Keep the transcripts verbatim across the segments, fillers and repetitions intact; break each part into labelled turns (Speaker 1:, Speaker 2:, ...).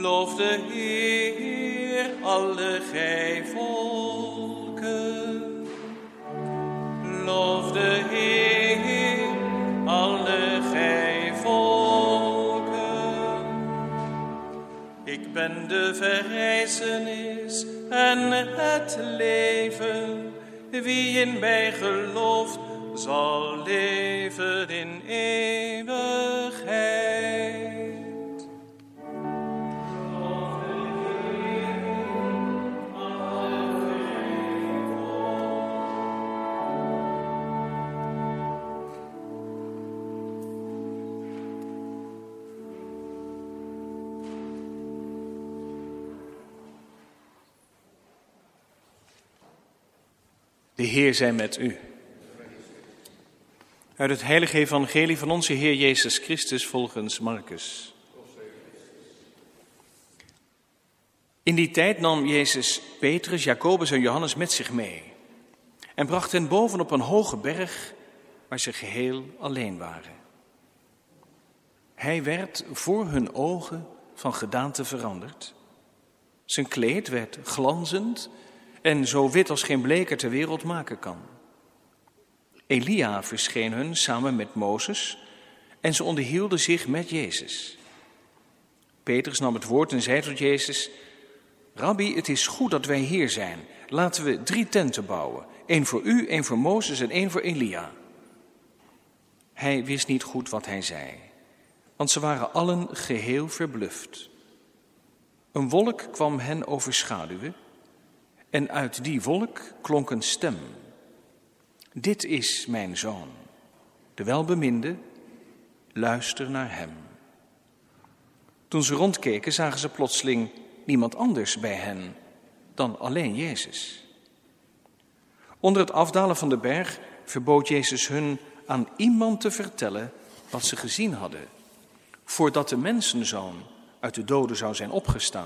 Speaker 1: Loof de Heer, alle gij volken. Loof de Heer, alle gij volken. Ik ben de verrijzenis en het leven. Wie in mij gelooft, zal leven in eeuwigheid.
Speaker 2: De Heer zij met u. Uit het heilige evangelie van onze Heer Jezus Christus volgens Marcus. In die tijd nam Jezus Petrus, Jacobus en Johannes met zich mee en bracht hen boven op een hoge berg waar ze geheel alleen waren. Hij werd voor hun ogen van gedaante veranderd. Zijn kleed werd glanzend en zo wit als geen bleker ter wereld maken kan. Elia verscheen hun samen met Mozes en ze onderhielden zich met Jezus. Petrus nam het woord en zei tot Jezus: Rabbi, het is goed dat wij hier zijn. Laten we drie tenten bouwen. Eén voor u, één voor Mozes en één voor Elia. Hij wist niet goed wat hij zei, want ze waren allen geheel verbluft. Een wolk kwam hen overschaduwen en uit die wolk klonk een stem. Dit is mijn zoon, de welbeminde, luister naar hem. Toen ze rondkeken, zagen ze plotseling niemand anders bij hen dan alleen Jezus. Onder het afdalen van de berg verbood Jezus hun aan iemand te vertellen wat ze gezien hadden, voordat de mensenzoon uit de doden zou zijn opgestaan.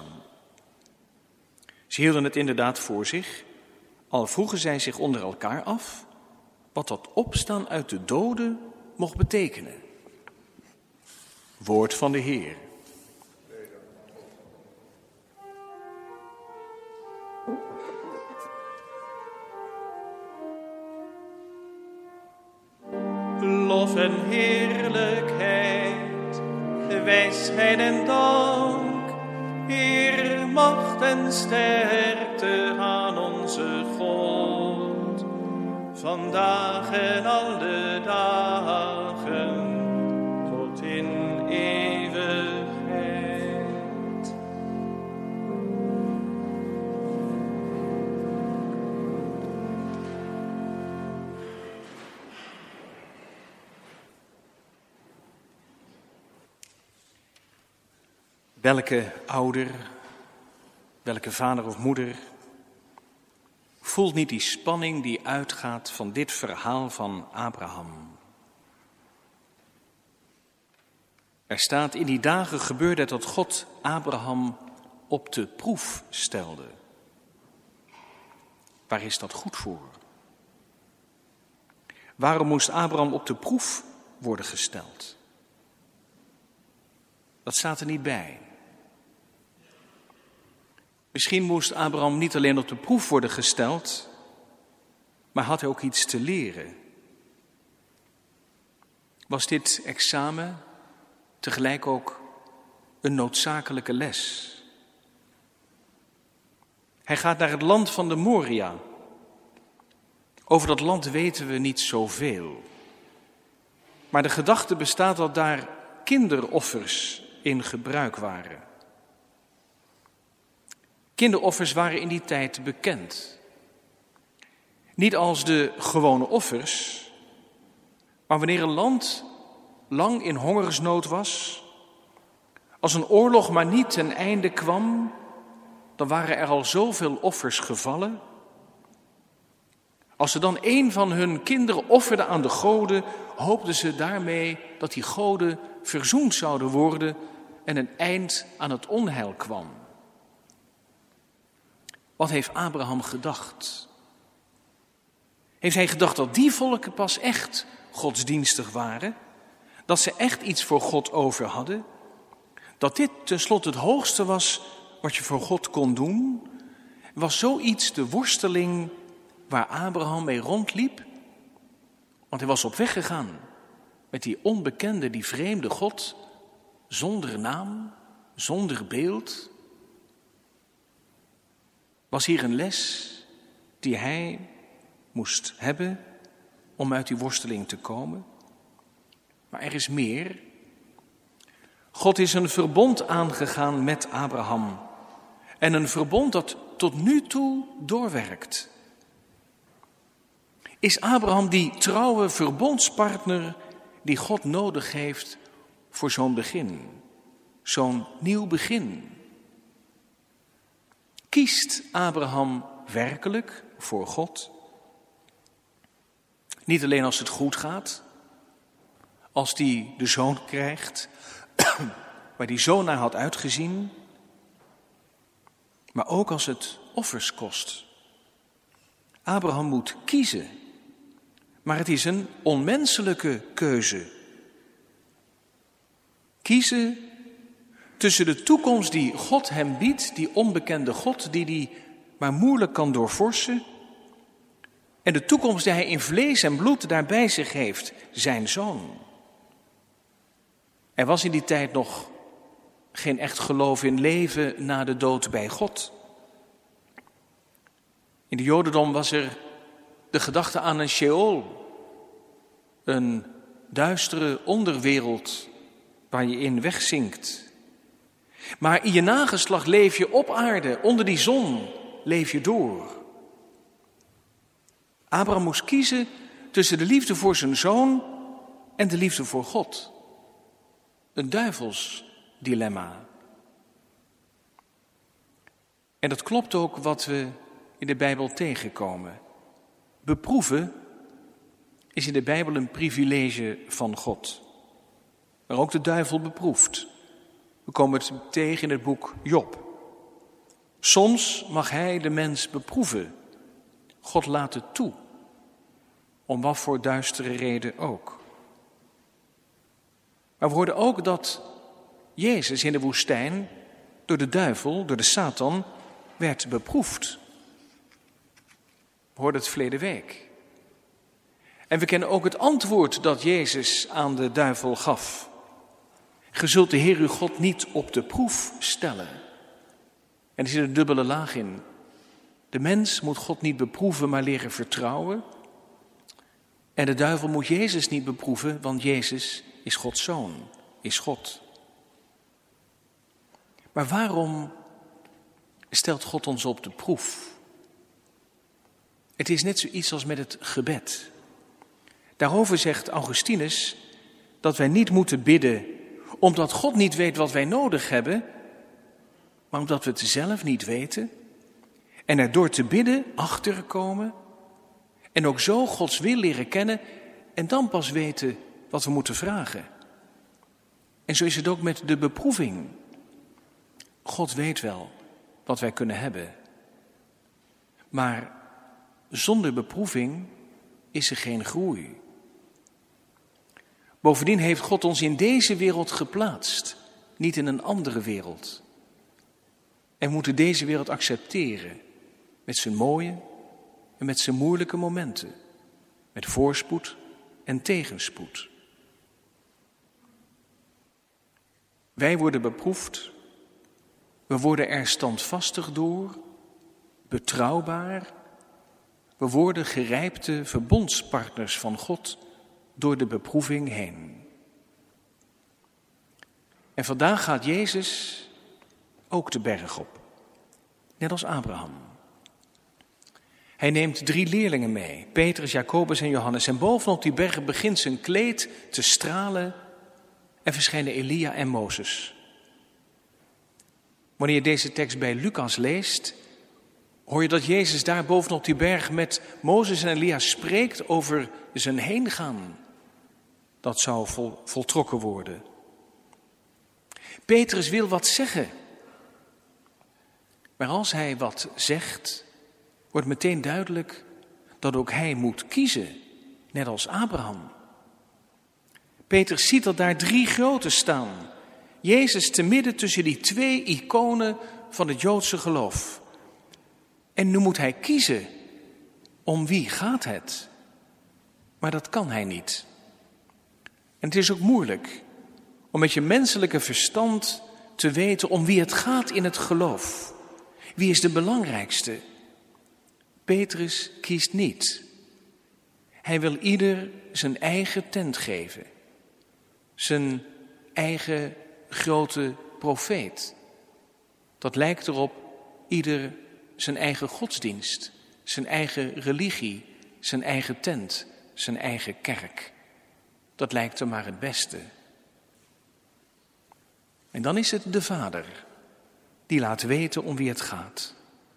Speaker 2: Ze hielden het inderdaad voor zich, al vroegen zij zich onder elkaar af wat dat opstaan uit de doden mocht betekenen. Woord van de Heer.
Speaker 1: Lof en heerlijkheid, wijsheid en dank, eer, macht en sterkte aan onze God, vandaag en alle dagen, tot in eeuwigheid.
Speaker 2: Welke ouder, welke vader of moeder voelt niet die spanning die uitgaat van dit verhaal van Abraham? Er staat: in die dagen gebeurde het dat God Abraham op de proef stelde. Waar is dat goed voor? Waarom moest Abraham op de proef worden gesteld? Dat staat er niet bij. Misschien moest Abraham niet alleen op de proef worden gesteld, maar had hij ook iets te leren. Was dit examen tegelijk ook een noodzakelijke les? Hij gaat naar het land van de Moria. Over dat land weten we niet zoveel. Maar de gedachte bestaat dat daar kinderoffers in gebruik waren. Kinderoffers waren in die tijd bekend. Niet als de gewone offers, maar wanneer een land lang in hongersnood was, als een oorlog maar niet ten einde kwam, dan waren er al zoveel offers gevallen. Als ze dan een van hun kinderen offerden aan de goden, hoopten ze daarmee dat die goden verzoend zouden worden en een eind aan het onheil kwam. Wat heeft Abraham gedacht? Heeft hij gedacht dat die volken pas echt godsdienstig waren? Dat ze echt iets voor God over hadden? Dat dit tenslotte het hoogste was wat je voor God kon doen, was zoiets de worsteling waar Abraham mee rondliep. Want hij was op weg gegaan met die onbekende, die vreemde God, zonder naam, zonder beeld. Was hier een les die hij moest hebben om uit die worsteling te komen? Maar er is meer. God is een verbond aangegaan met Abraham. En een verbond dat tot nu toe doorwerkt. Is Abraham die trouwe verbondspartner die God nodig heeft voor zo'n begin? Zo'n nieuw begin. Kiest Abraham werkelijk voor God? Niet alleen als het goed gaat, als hij de zoon krijgt, waar die zo naar had uitgezien, maar ook als het offers kost. Abraham moet kiezen, maar het is een onmenselijke keuze. Kiezen tussen de toekomst die God hem biedt, die onbekende God die hij maar moeilijk kan doorvorsen, en de toekomst die hij in vlees en bloed daar bij zich heeft, zijn zoon. Er was in die tijd nog geen echt geloof in leven na de dood bij God. In de Jodendom was er de gedachte aan een Sheol, een duistere onderwereld waar je in wegzinkt. Maar in je nageslacht leef je op aarde, onder die zon leef je door. Abraham moest kiezen tussen de liefde voor zijn zoon en de liefde voor God. Een duivels dilemma. En dat klopt ook wat we in de Bijbel tegenkomen. Beproeven is in de Bijbel een privilege van God. Maar ook de duivel beproeft. We komen het tegen in het boek Job. Soms mag hij de mens beproeven. God laat het toe. Om wat voor duistere reden ook. Maar we hoorden ook dat Jezus in de woestijn door de duivel, door de Satan, werd beproefd. We hoorden het verleden week. En we kennen ook het antwoord dat Jezus aan de duivel gaf. Ge zult de Heer uw God niet op de proef stellen. En er zit een dubbele laag in. De mens moet God niet beproeven, maar leren vertrouwen. En de duivel moet Jezus niet beproeven, want Jezus is Gods zoon, is God. Maar waarom stelt God ons op de proef? Het is net zoiets als met het gebed. Daarover zegt Augustinus dat wij niet moeten bidden omdat God niet weet wat wij nodig hebben, maar omdat we het zelf niet weten en er door te bidden achter komen en ook zo Gods wil leren kennen en dan pas weten wat we moeten vragen. En zo is het ook met de beproeving. God weet wel wat wij kunnen hebben. Maar zonder beproeving is er geen groei. Bovendien heeft God ons in deze wereld geplaatst, niet in een andere wereld. En we moeten deze wereld accepteren, met zijn mooie en met zijn moeilijke momenten, met voorspoed en tegenspoed. Wij worden beproefd, we worden er standvastig door, betrouwbaar. We worden gerijpte verbondspartners van God door de beproeving heen. En vandaag gaat Jezus ook de berg op, net als Abraham. Hij neemt drie leerlingen mee, Petrus, Jacobus en Johannes. En bovenop die berg begint zijn kleed te stralen en verschijnen Elia en Mozes. Wanneer je deze tekst bij Lucas leest, hoor je dat Jezus daar bovenop die berg met Mozes en Elia spreekt over zijn heengaan. Dat zou vol, voltrokken worden. Petrus wil wat zeggen. Maar als hij wat zegt, wordt meteen duidelijk dat ook hij moet kiezen, net als Abraham. Petrus ziet dat daar drie groten staan, Jezus te midden tussen die twee iconen van het Joodse geloof. En nu moet hij kiezen. Om wie gaat het? Maar dat kan hij niet. En het is ook moeilijk om met je menselijke verstand te weten om wie het gaat in het geloof. Wie is de belangrijkste? Petrus kiest niet. Hij wil ieder zijn eigen tent geven. Zijn eigen grote profeet. Dat lijkt erop ieder zijn eigen godsdienst, zijn eigen religie, zijn eigen tent, zijn eigen kerk. Dat lijkt er maar het beste. En dan is het de Vader die laat weten om wie het gaat.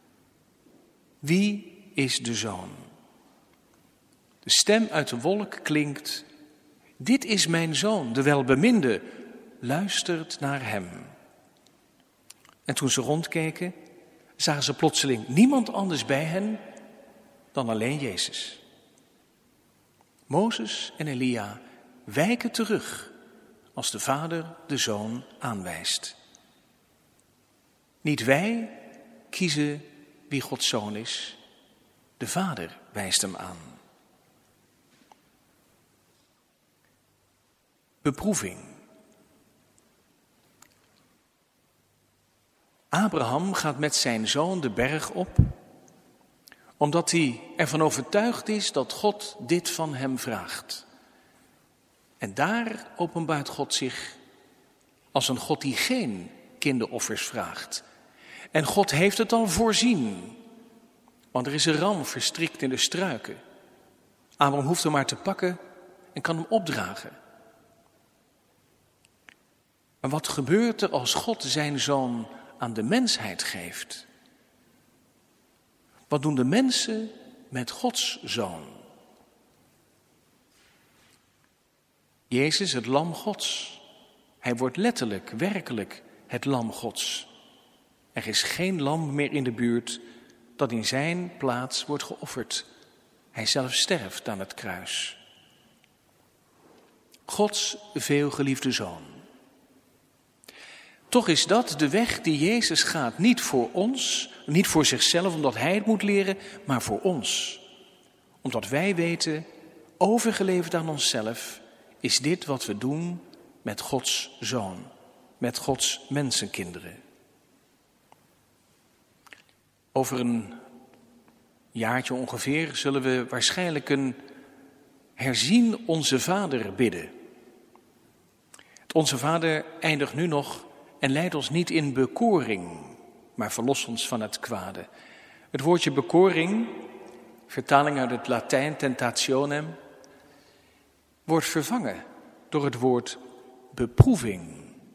Speaker 2: Wie is de Zoon? De stem uit de wolk klinkt: dit is mijn Zoon, de welbeminde, luistert naar hem. En toen ze rondkeken, zagen ze plotseling niemand anders bij hen dan alleen Jezus. Mozes en Elia wijken terug als de Vader de Zoon aanwijst. Niet wij kiezen wie Gods Zoon is, de Vader wijst hem aan. Beproeving. Abraham gaat met zijn zoon de berg op, omdat hij ervan overtuigd is dat God dit van hem vraagt. En daar openbaart God zich als een God die geen kinderoffers vraagt. En God heeft het al voorzien, want er is een ram verstrikt in de struiken. Abraham hoeft hem maar te pakken en kan hem opdragen. Maar wat gebeurt er als God zijn zoon aan de mensheid geeft? Wat doen de mensen met Gods zoon? Jezus, het lam Gods. Hij wordt letterlijk, werkelijk het lam Gods. Er is geen lam meer in de buurt dat in zijn plaats wordt geofferd. Hij zelf sterft aan het kruis. Gods veelgeliefde zoon. Toch is dat de weg die Jezus gaat, niet voor ons, niet voor zichzelf omdat hij het moet leren, maar voor ons. Omdat wij weten, overgeleverd aan onszelf, is dit wat we doen met Gods zoon, met Gods mensenkinderen. Over een jaartje ongeveer zullen we waarschijnlijk een herzien Onze Vader bidden. Het Onze Vader eindigt nu nog en leidt ons niet in bekoring, maar verlos ons van het kwade. Het woordje bekoring, vertaling uit het Latijn tentationem, wordt vervangen door het woord beproeving.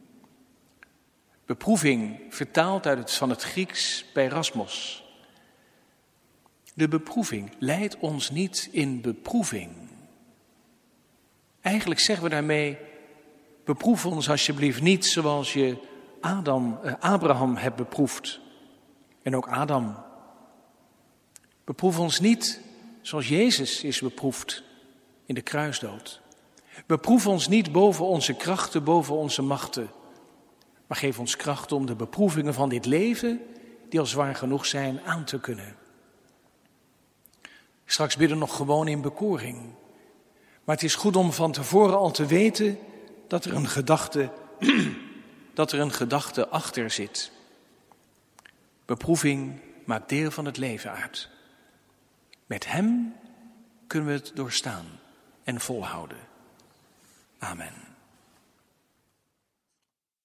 Speaker 2: Beproeving vertaald uit het, van het Grieks peirasmos. De beproeving leidt ons niet in beproeving. Eigenlijk zeggen we daarmee, beproef ons alsjeblieft niet zoals je Adam, eh, Abraham hebt beproefd. En ook Adam. Beproef ons niet zoals Jezus is beproefd in de kruisdood. Beproef ons niet boven onze krachten, boven onze machten. Maar geef ons kracht om de beproevingen van dit leven, die al zwaar genoeg zijn, aan te kunnen. Straks bidden nog gewoon in bekoring. Maar het is goed om van tevoren al te weten dat er een gedachte, dat er een gedachte achter zit. Beproeving maakt deel van het leven uit. Met hem kunnen we het doorstaan en volhouden. Amen.